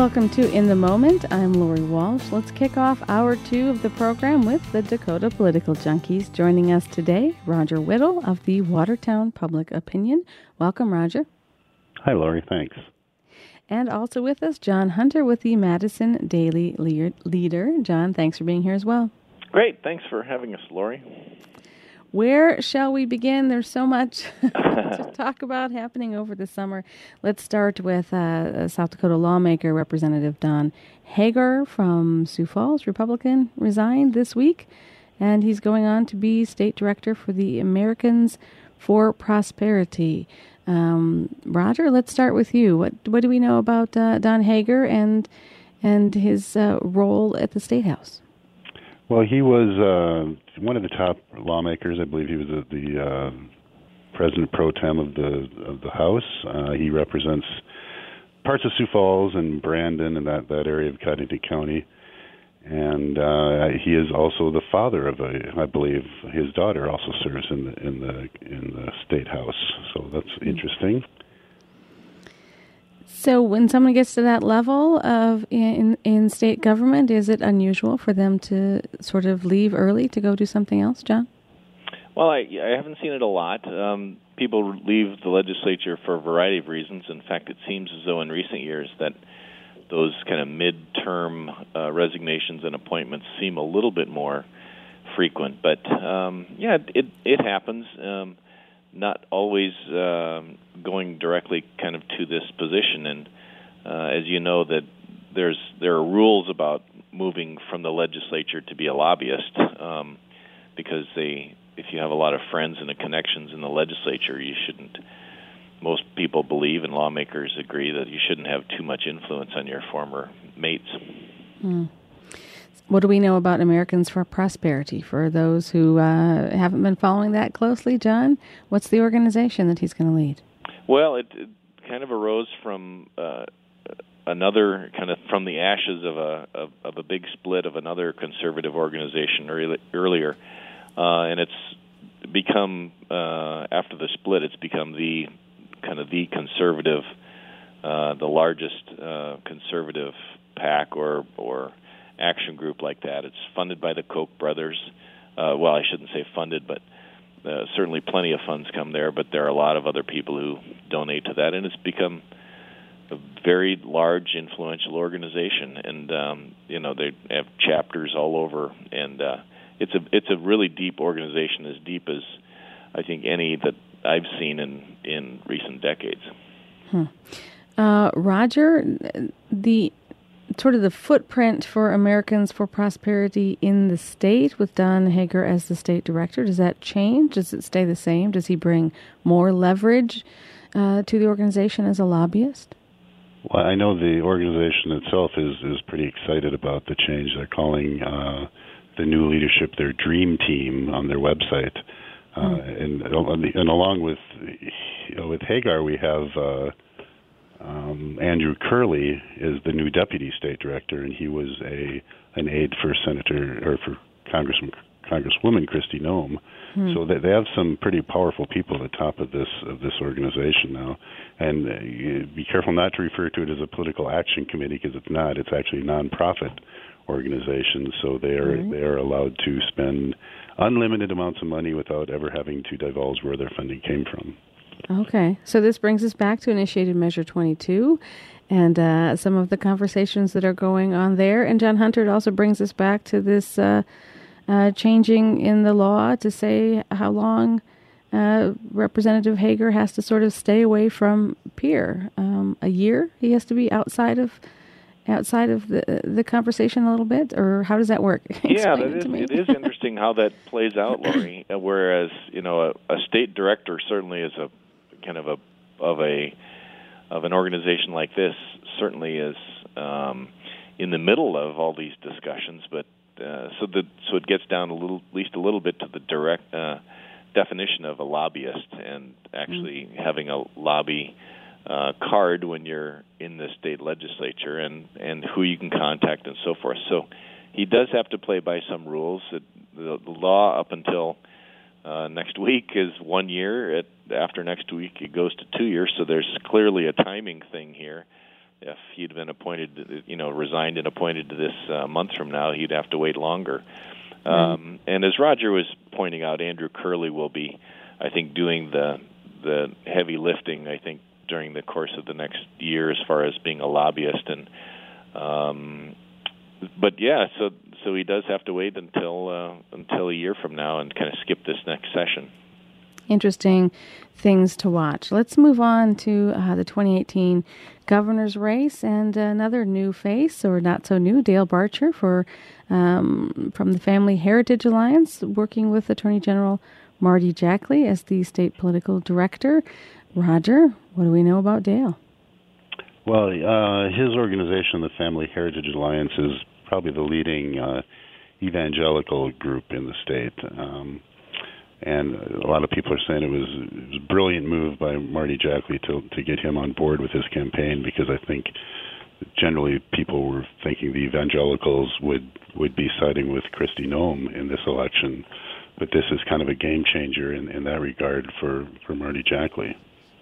Welcome to In the Moment. I'm Lori Walsh. Let's kick off hour 2 of the program with the Dakota Political Junkies. Joining us today, Roger Whittle of the Watertown Public Opinion. Welcome, Roger. Hi, Lori. Thanks. And also with us, John Hunter with the Madison Daily Leader. John, thanks for being here as well. Great. Thanks for having us, Lori. Where shall we begin? There's so much to talk about happening over the summer. Let's start with South Dakota lawmaker Representative Don Hager from Sioux Falls, Republican, resigned this week, and he's going on to be state director for the Americans for Prosperity. Roger, let's start with you. What do we know about Don Hager and his role at the State House? Well, he was one of the top lawmakers. I believe he was the president pro tem of the House. He represents parts of Sioux Falls and Brandon and that area of Cottington County. And he is also the father of I believe his daughter also serves in the State House. So that's interesting. So when someone gets to that level of in state government, is it unusual for them to sort of leave early to go do something else, John? Well, I haven't seen it a lot. People leave the legislature for a variety of reasons. In fact, it seems as though in recent years that those kind of mid-term resignations and appointments seem a little bit more frequent. But, it happens. Not always going directly kind of to this position. And as you know, that there are rules about moving from the legislature to be a lobbyist because if you have a lot of friends and connections in the legislature, you shouldn't. Most people believe, and lawmakers agree, that you shouldn't have too much influence on your former mates. What do we know about Americans for Prosperity? For those who haven't been following that closely, John, what's the organization that he's going to lead? Well, it kind of arose from another kind of from the ashes of a big split of another conservative organization earlier, and it's become after the split, it's become the conservative, the largest conservative PAC or action group like that. It's funded by the Koch brothers. Well, I shouldn't say funded, but certainly plenty of funds come there, but there are a lot of other people who donate to that, and it's become a very large, influential organization, and they have chapters all over, and it's a really deep organization, as deep as I think any that I've seen in recent decades. Roger, the sort of the footprint for Americans for Prosperity in the state with Don Hager as the state director, does that change? Does it stay the same? Does he bring more leverage to the organization as a lobbyist? Well, I know the organization itself is pretty excited about the change. They're calling the new leadership their dream team on their website. And along with Hagar, we have Andrew Curley is the new deputy state director, and he was an aide for for Congresswoman Kristi Noem. So they have some pretty powerful people at the top of this organization now. And be careful not to refer to it as a political action committee, because it's not. It's actually a nonprofit organization, so they are allowed to spend unlimited amounts of money without ever having to divulge where their funding came from. Okay, so this brings us back to Initiated Measure 22 and some of the conversations that are going on there. And John Hunter, it also brings us back to this changing in the law to say how long Representative Hager has to sort of stay away from Pierre. A year he has to be outside of the conversation a little bit, or how does that work? Yeah, it is interesting how that plays out, Lori. Whereas a state director certainly is a kind of an organization like this certainly is in the middle of all these discussions, but so it gets down at least a little bit to the direct definition of a lobbyist and actually having a lobby card when you're in the state legislature and who you can contact and so forth. So he does have to play by some rules. The law up until next week is 1 year. After next week, it goes to 2 years. So there's clearly a timing thing here. if he'd been appointed, resigned and appointed to this months from now, he'd have to wait longer. And as Roger was pointing out, Andrew Curley will be, I think, doing the heavy lifting, I think, during the course of the next year as far as being a lobbyist. And but yeah, so he does have to wait until a year from now and kind of skip this next session. Interesting things to watch. Let's move on to the 2018 governor's race and another new face, or not so new, Dale Barcher from the Family Heritage Alliance, working with Attorney General Marty Jackley as the state political director. Roger, what do we know about Dale? Well, his organization, the Family Heritage Alliance, is probably the leading evangelical group in the state. And a lot of people are saying it was a brilliant move by Marty Jackley to get him on board with his campaign, because I think generally people were thinking the evangelicals would be siding with Kristi Noem in this election. But this is kind of a game changer in that regard for Marty Jackley.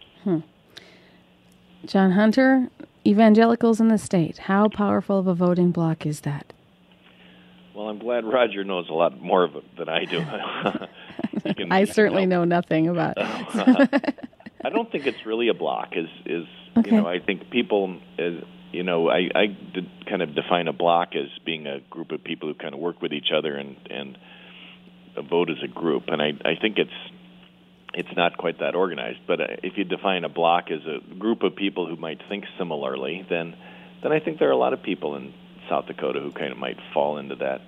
John Hunter, evangelicals in the state, how powerful of a voting bloc is that? Well, I'm glad Roger knows a lot more of it than I do. I certainly know nothing about it. I don't think it's really a block. Okay. I think people, I kind of define a block as being a group of people who kind of work with each other and vote as a group. And I think it's not quite that organized. But if you define a block as a group of people who might think similarly, then I think there are a lot of people in South Dakota who kind of might fall into that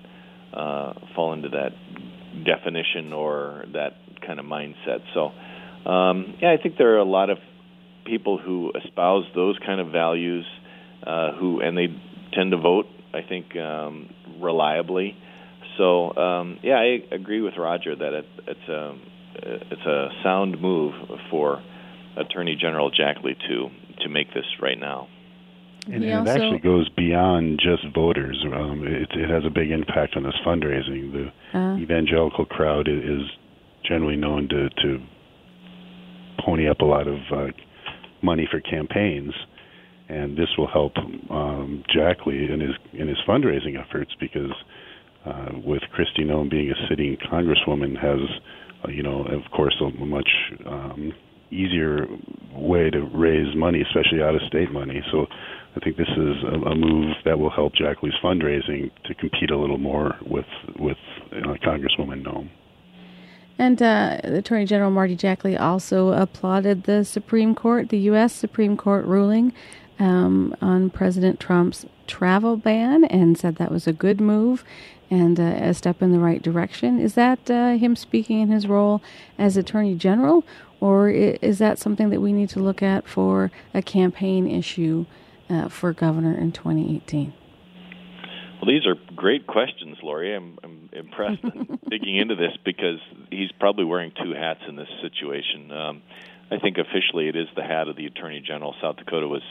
definition or that kind of mindset. So, I think there are a lot of people who espouse those kind of values, and they tend to vote, I think, reliably. So, I agree with Roger that it's a sound move for Attorney General Jackley to make this right now. And it actually goes beyond just voters. It has a big impact on this fundraising. The evangelical crowd is generally known to pony up a lot of money for campaigns, and this will help Jackley in his fundraising efforts, because with Kristi Noem being a sitting congresswoman has, of course, a much easier way to raise money, especially out-of-state money. So I think this is a move that will help Jackley's fundraising to compete a little more with Congresswoman Noem. And Attorney General Marty Jackley also applauded the Supreme Court, the U.S. Supreme Court ruling on President Trump's travel ban, and said that was a good move and a step in the right direction. Is that him speaking in his role as Attorney General, or is that something that we need to look at for a campaign issue for governor in 2018? Well, these are great questions, Lori. I'm impressed in digging into this, because he's probably wearing two hats in this situation. I think officially it is the hat of the Attorney General. South Dakota was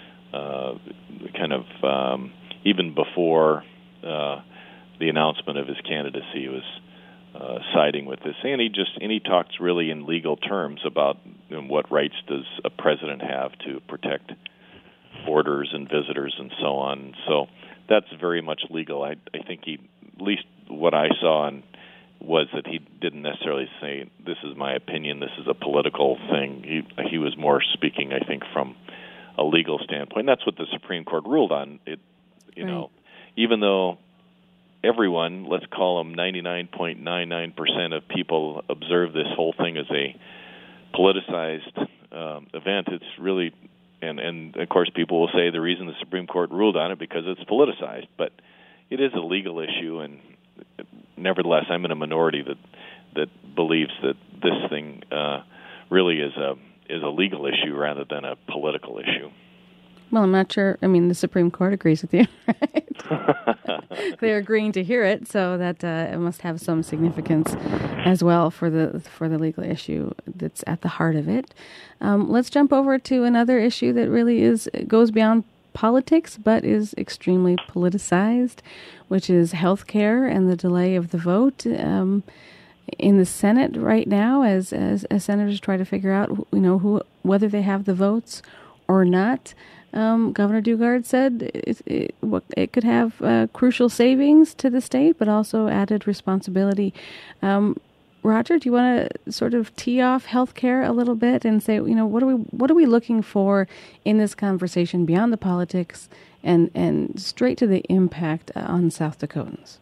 even before the announcement of his candidacy, was siding with this, and he talks really in legal terms about what rights does a president have to protect borders and visitors and so on. So that's very much legal. I think he, at least what I saw, was that he didn't necessarily say, "This is my opinion, this is a political thing." He was more speaking, I think, from a legal standpoint. And that's what the Supreme Court ruled on. Even though everyone, let's call them 99.99% of people, observe this whole thing as a politicized event, it's really, and of course people will say the reason the Supreme Court ruled on it because it's politicized, but it is a legal issue, and nevertheless I'm in a minority that believes that this thing really is a legal issue rather than a political issue. Well, I'm not sure. I mean, the Supreme Court agrees with you, right? They're agreeing to hear it, so that it must have some significance as well for the legal issue that's at the heart of it. Let's jump over to another issue that really goes beyond politics, but is extremely politicized, which is health care and the delay of the vote in the Senate right now, as senators try to figure out, whether they have the votes or not. Governor Dugard said it could have crucial savings to the state, but also added responsibility. Roger, do you want to sort of tee off healthcare a little bit and say, what are we looking for in this conversation beyond the politics and straight to the impact on South Dakotans?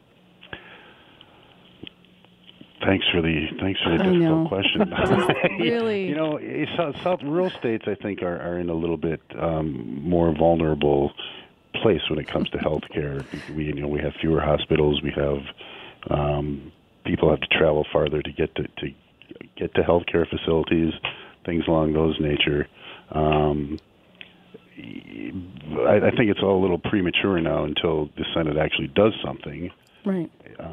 Thanks for the difficult question. Really, South rural states, I think, are in a little bit more vulnerable place when it comes to healthcare. We have fewer hospitals. We have people have to travel farther to get to healthcare facilities, things along those nature. I think it's all a little premature now until the Senate actually does something. Right.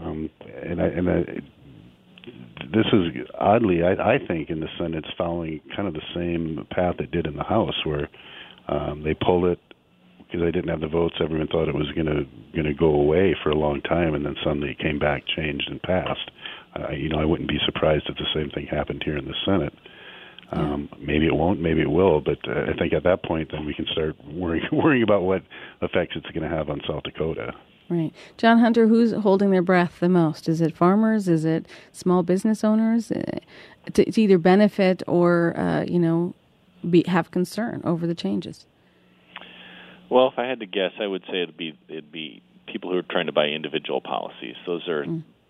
This is oddly, I think, in the Senate, it's following kind of the same path it did in the House, where they pulled it because they didn't have the votes. Everyone thought it was going to go away for a long time, and then suddenly it came back, changed, and passed. I wouldn't be surprised if the same thing happened here in the Senate. Maybe it won't, maybe it will, but I think at that point, then we can start worrying about what effects it's going to have on South Dakota. Right. John Hunter, who's holding their breath the most? Is it farmers? Is it small business owners? To either benefit or, have concern over the changes? Well, if I had to guess, I would say it'd be people who are trying to buy individual policies. Those are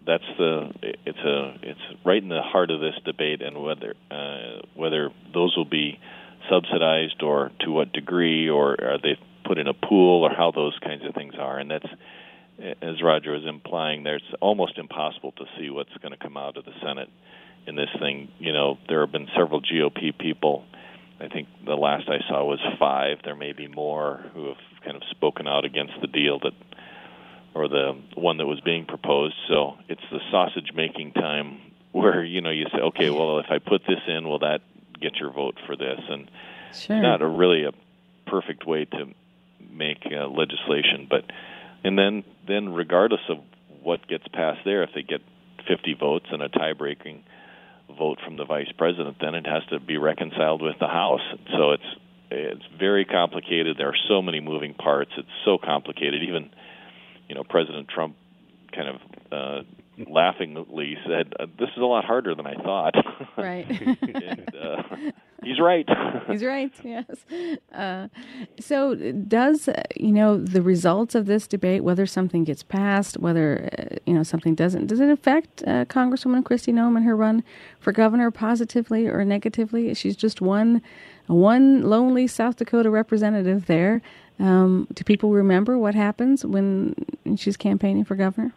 it's right in the heart of this debate, and whether those will be subsidized or to what degree, or are they put in a pool, or how those kinds of things are. And that's, as Roger was implying, there's almost impossible to see what's going to come out of the Senate in this thing. There have been several GOP people. I think the last I saw was 5. There may be more who have kind of spoken out against the deal or the one that was being proposed. So it's the sausage-making time where, you say, okay, well, if I put this in, will that get your vote for this? And sure. It's not really a perfect way to make legislation. And then regardless of what gets passed there, if they get 50 votes and a tie-breaking vote from the vice president, then it has to be reconciled with the House. So it's very complicated. There are so many moving parts. It's so complicated. Even President Trump kind of laughingly said, "This is a lot harder than I thought." Right. And he's right. He's right. Yes. So, does the results of this debate, whether something gets passed, whether something doesn't, does it affect Congresswoman Kristi Noem and her run for governor positively or negatively? She's just one lonely South Dakota representative there. Do people remember what happens when she's campaigning for governor?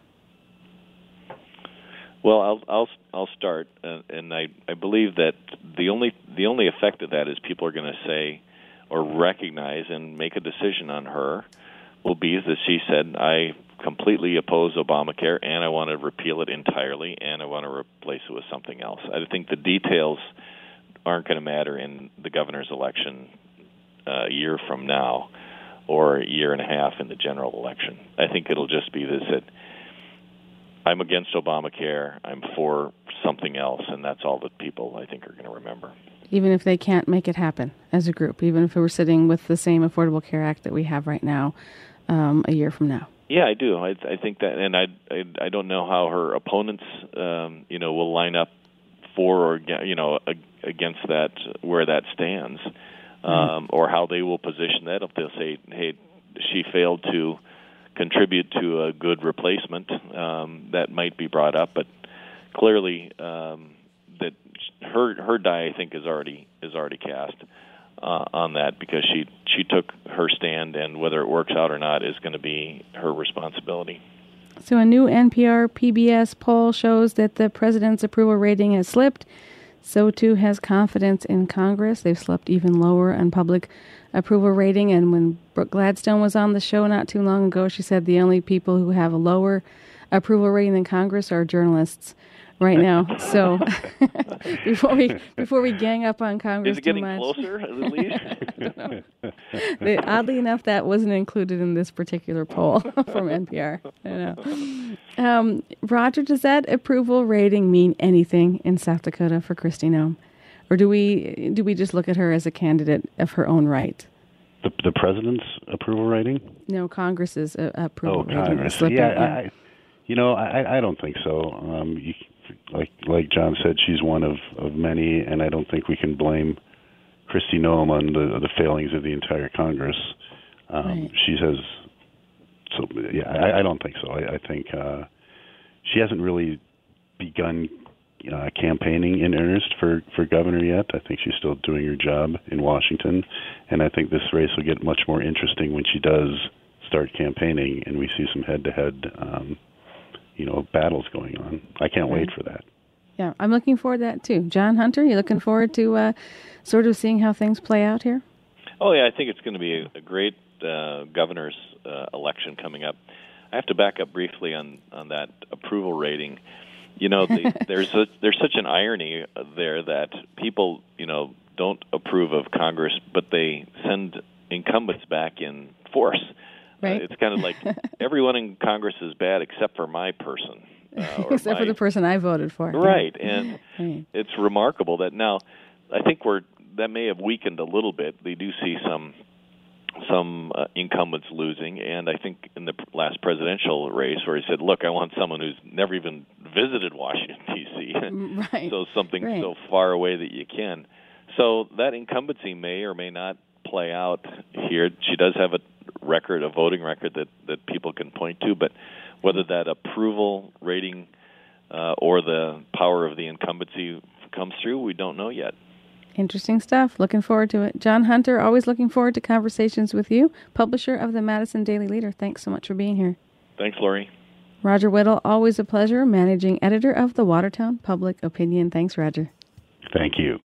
Well, I'll start, and I believe that the only effect of that is people are going to say or recognize and make a decision on her will be that she said, I completely oppose Obamacare, and I want to repeal it entirely, and I want to replace it with something else. I think the details aren't going to matter in the governor's election a year from now, or a year and a half in the general election. I think it'll just be this, that I'm against Obamacare, I'm for something else, and that's all that people, I think, are going to remember. Even if they can't make it happen as a group, even if we're sitting with the same Affordable Care Act that we have right now a year from now. Yeah, I do. I think that, and I don't know how her opponents, will line up for or, against that, where that stands. Or how they will position that. If they'll say, hey, she failed to contribute to a good replacement, that might be brought up. But clearly, that her die, I think, is already cast on that, because she took her stand, and whether it works out or not is going to be her responsibility. So a new NPR PBS poll shows that the president's approval rating has slipped. So, too, has confidence in Congress. They've slipped even lower on public approval rating. And when Brooke Gladstone was on the show not too long ago, she said the only people who have a lower approval rating than Congress are journalists right now. So, before we gang up on Congress too much. Is it getting closer, at least? I don't know. Oddly enough, that wasn't included in this particular poll from NPR. I know. Roger, does that approval rating mean anything in South Dakota for Kristi Noem? Or do we just look at her as a candidate of her own right? The president's approval rating? No, Congress's approval rating. Congress. Yeah. I don't think so. Like John said, she's one of many, and I don't think we can blame Kristi Noem on the failings of the entire Congress. Right. She has. So I don't think so. I think she hasn't really begun campaigning in earnest for governor yet. I think she's still doing her job in Washington, and I think this race will get much more interesting when she does start campaigning and we see some head-to-head battles going on. I can't wait for that. Yeah, I'm looking forward to that too. John Hunter, you looking forward to sort of seeing how things play out here? Oh yeah, I think it's going to be a great governor's election coming up. I have to back up briefly on that approval rating. There's such an irony there that people don't approve of Congress, but they send incumbents back in force. Right. It's kind of like everyone in Congress is bad except for my person. Except for the person I voted for. Right, and it's remarkable that now I think that may have weakened a little bit. They do see some incumbents losing, and I think in the last presidential race where he said, look, I want someone who's never even visited Washington, D.C., right. So something so far away that you can. So that incumbency may or may not play out here. She does have a voting record that people can point to, but whether that approval rating or the power of the incumbency comes through, we don't know yet. Interesting stuff. Looking forward to it. John Hunter, always looking forward to conversations with you, publisher of the Madison Daily Leader. Thanks so much for being here. Thanks, Lori. Roger Whittle, always a pleasure, managing editor of the Watertown Public Opinion. Thanks, Roger. Thank you.